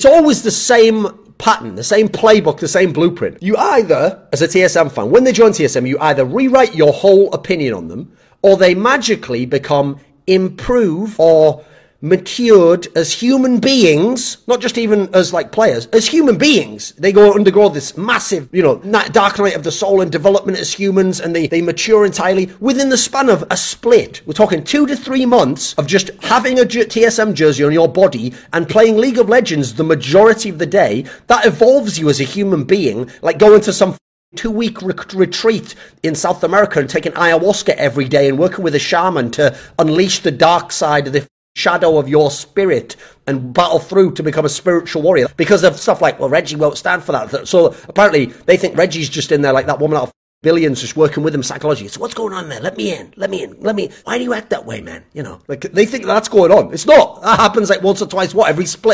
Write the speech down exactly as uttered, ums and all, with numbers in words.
always the same pattern, the same playbook, the same blueprint. You either, as a T S M fan, when they join T S M, you either rewrite your whole opinion on them, or they magically become improved or matured as human beings, not just even as like players, as human beings. They go undergo this massive, you know, dark night of the soul and development as humans, and they, they mature entirely within the span of a split. We're talking two to three months of just having a T S M jersey on your body and playing League of Legends the majority of the day. That evolves you as a human being, like going to some two-week re- retreat in South America and taking ayahuasca every day and working with a shaman to unleash the dark side of the shadow of your spirit and battle through to become a spiritual warrior, because of stuff like, well, Reggie won't stand for that. So apparently they think Reggie's just in there like that woman out of billions just working with him psychologically. So what's going on there? Let me in. Let me in. Let me. Why do you act that way, man? You know, like they think that's going on. It's not. That happens like once or twice. What, every split?